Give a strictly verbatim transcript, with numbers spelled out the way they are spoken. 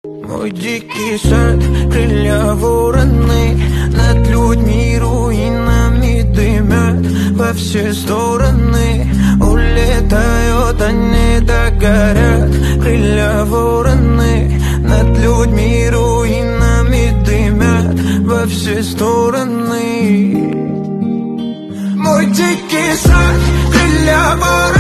Мой дикий сад, крылья вороны, над людьми руинами дымят во все стороны. Улетают, они догорят, крылья вороны, над людьми руинами дымят во все стороны. Мой дикий сад, крылья вороны.